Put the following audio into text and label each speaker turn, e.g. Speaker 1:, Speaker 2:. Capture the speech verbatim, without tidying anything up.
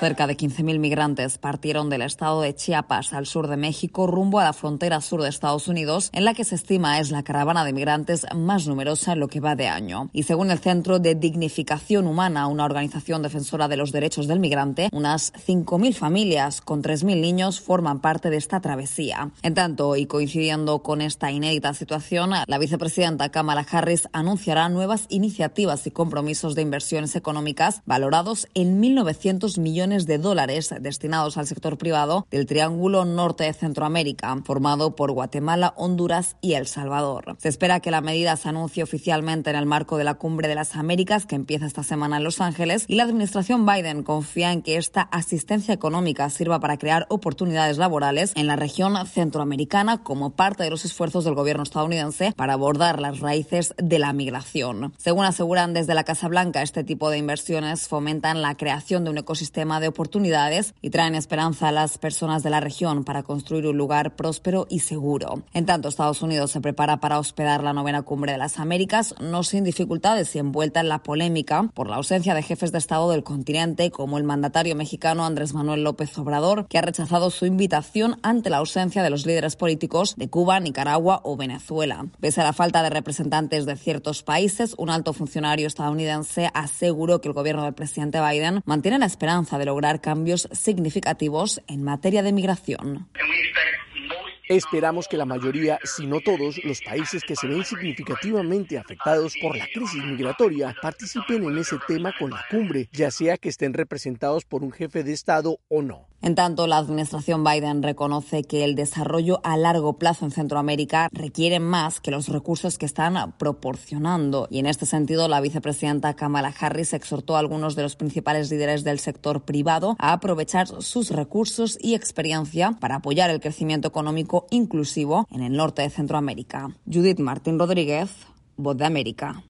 Speaker 1: Cerca de quince mil migrantes partieron del estado de Chiapas al sur de México rumbo a la frontera sur de Estados Unidos, en la que se estima es la caravana de migrantes más numerosa en lo que va de año. Y según el Centro de Dignificación Humana, una organización defensora de los derechos del migrante, unas cinco mil familias con tres mil niños forman parte de esta travesía. En tanto, y coincidiendo con esta inédita situación, la vicepresidenta Kamala Harris anunciará nuevas iniciativas y compromisos de inversiones económicas valorados en mil novecientos millones de dólares destinados al sector privado del Triángulo Norte de Centroamérica, formado por Guatemala, Honduras y El Salvador. Se espera que la medida se anuncie oficialmente en el marco de la Cumbre de las Américas, que empieza esta semana en Los Ángeles, y la administración Biden confía en que esta asistencia económica sirva para crear oportunidades laborales en la región centroamericana como parte de los esfuerzos del gobierno estadounidense para abordar las raíces de la migración. Según aseguran desde la Casa Blanca, este tipo de inversiones fomentan la creación de un ecosistema de oportunidades y traen esperanza a las personas de la región para construir un lugar próspero y seguro. En tanto, Estados Unidos se prepara para hospedar la novena Cumbre de las Américas, no sin dificultades y envuelta en la polémica por la ausencia de jefes de Estado del continente, como el mandatario mexicano Andrés Manuel López Obrador, que ha rechazado su invitación ante la ausencia de los líderes políticos de Cuba, Nicaragua o Venezuela. Pese a la falta de representantes de ciertos países, un alto funcionario estadounidense aseguró que el gobierno del presidente Biden mantiene la esperanza de lograr cambios significativos en materia de migración.
Speaker 2: Esperamos que la mayoría, si no todos, los países que se ven significativamente afectados por la crisis migratoria participen en ese tema con la cumbre, ya sea que estén representados por un jefe de Estado o no.
Speaker 1: En tanto, la administración Biden reconoce que el desarrollo a largo plazo en Centroamérica requiere más que los recursos que están proporcionando. Y en este sentido, la vicepresidenta Kamala Harris exhortó a algunos de los principales líderes del sector privado a aprovechar sus recursos y experiencia para apoyar el crecimiento económico inclusivo en el norte de Centroamérica. Judith Martín Rodríguez, Voz de América.